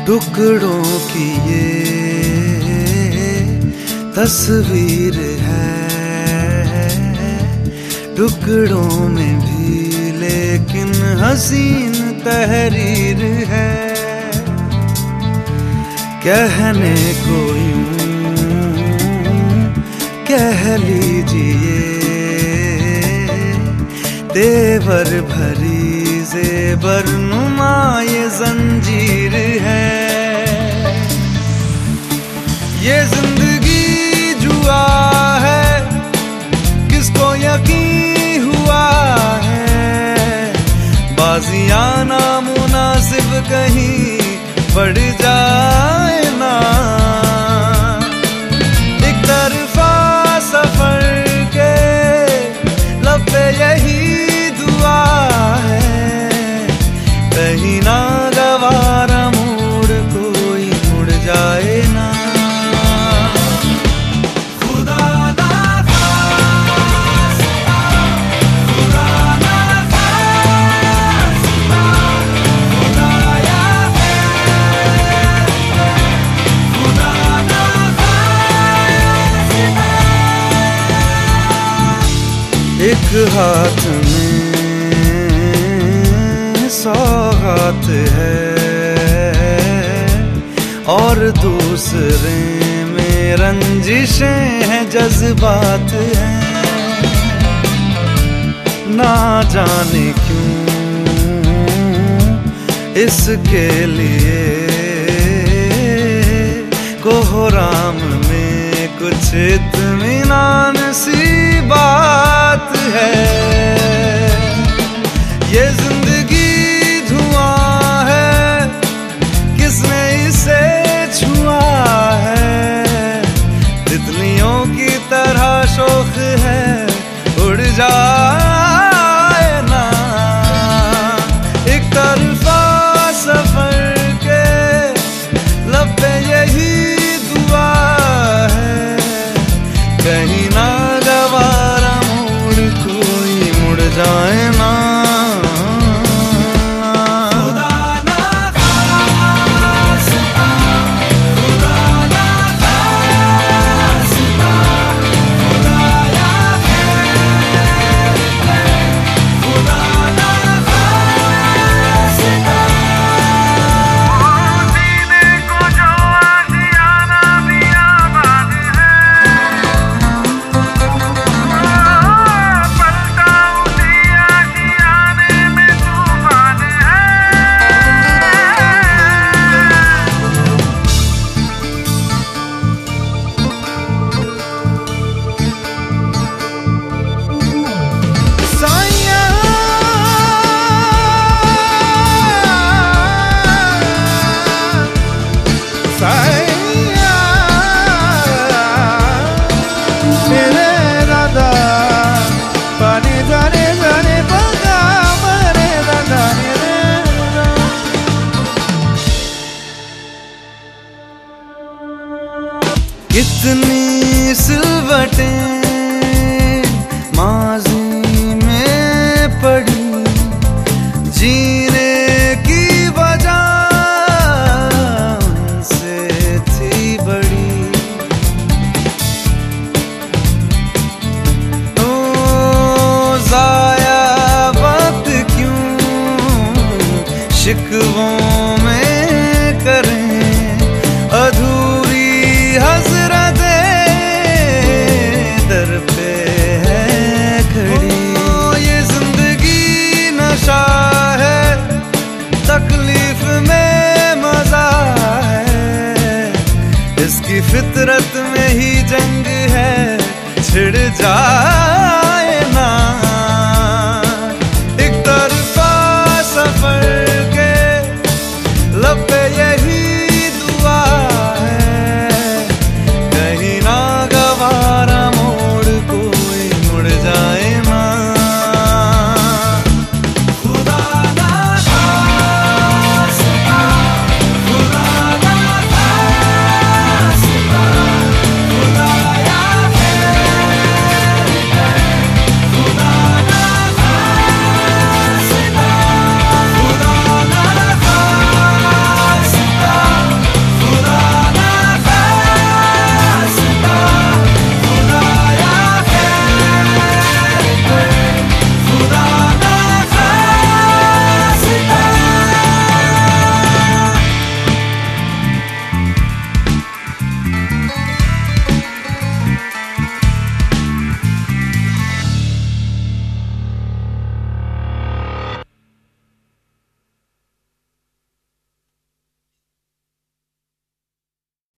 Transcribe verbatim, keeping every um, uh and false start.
टुकड़ों की ये तस्वीर है, टुकड़ों में भी लेकिन हसीन तहरीर है। कहने को यूं कह लीजिए, तेवर भरी जेबर नुमा ये जंजीर है। ये जिंदगी जुआ है, किसको यकीन हुआ है, बाजियां नामुनासिब कहीं पड़ जाए ना। एक तरफा सफर के लब पे यही दुआ है, कहीं ना गवारा मोड़ कोई मुड़ जाए ना। खुदा ना खास्ता, खुदा ना खास्ता, खुदाया है, खुदा ना खास्ता। एक हाथ में सौगात है और दूसरे में रंजिशें हैं, जज्बात हैं। ना जाने क्यों इसके लिए कोहराम में कुछ इत्मीनान सी बात है। ये जिंदगी धुआं है, किसने इसे छुआ है, तितलियों की तरह शौक है, उड़ जाए ना। एक तरफा सफर के लब पे यही दुआ है, कहीं ना गवारा मोड़ कोई मुड़ जाए ना। कितनी सिलवटें माज़ी में पड़ी, जीने की वजह उनसे थी बड़ी। ओ ज़ाया वक्त क्यों शिकवों में करें, अधूरी हज़रते दर पे है खड़ी। ओ ये जिंदगी नशा है, तकलीफ में मजा है, इसकी फितरत में ही जंग है, छिड़ जा